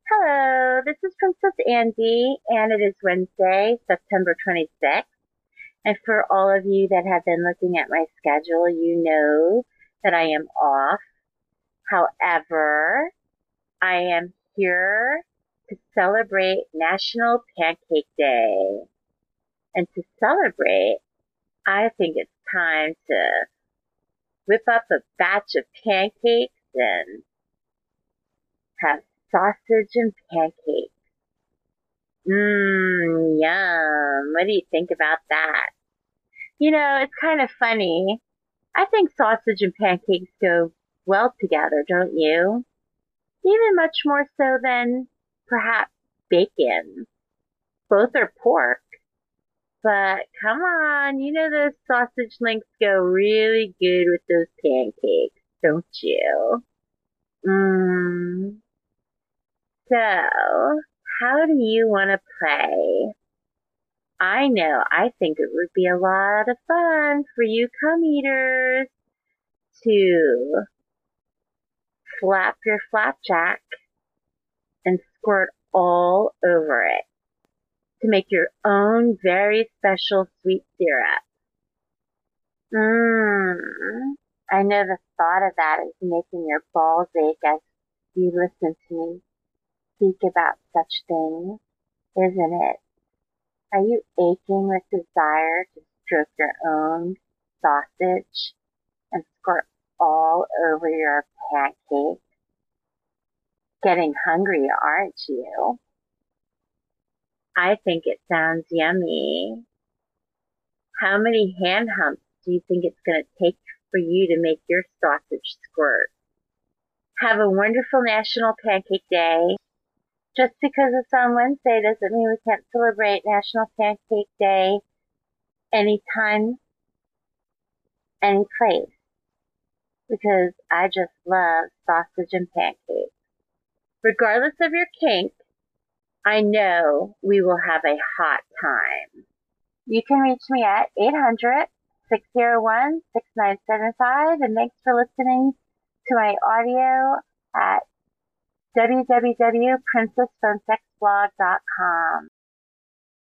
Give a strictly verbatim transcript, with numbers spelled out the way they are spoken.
Hello, this is Princess Andy, and it is Wednesday, September twenty-sixth. And for all of you that have been looking at my schedule, you know that I am off. However, I am here to celebrate National Pancake Day. And to celebrate, I think it's time to whip up a batch of pancakes and have sausage and pancakes. Mmm, yum. What do you think about that? You know, it's kind of funny. I think sausage and pancakes go well together, don't you? Even much more so than perhaps bacon. Both are pork. But come on, you know those sausage links go really good with those pancakes, don't you? Mmm. So, how do you want to play? I know, I think it would be a lot of fun for you cum eaters to flap your flapjack and squirt all over it to make your own very special sweet syrup. Mmm. I know the thought of that is making your balls ache as you listen to me speak about such things, isn't it? Are you aching with desire to stroke your own sausage and squirt all over your pancake? Getting hungry, aren't you? I think it sounds yummy. How many hand humps do you think it's going to take for you to make your sausage squirt? Have a wonderful National Pancake Day. Just because it's on Wednesday doesn't mean we can't celebrate National Pancake Day anytime, any place. Because I just love sausage and pancakes. Regardless of your kink, I know we will have a hot time. You can reach me at eight hundred, six oh one, six nine seven five, and thanks for listening to my audio at w w w dot princess phone sex blog dot com.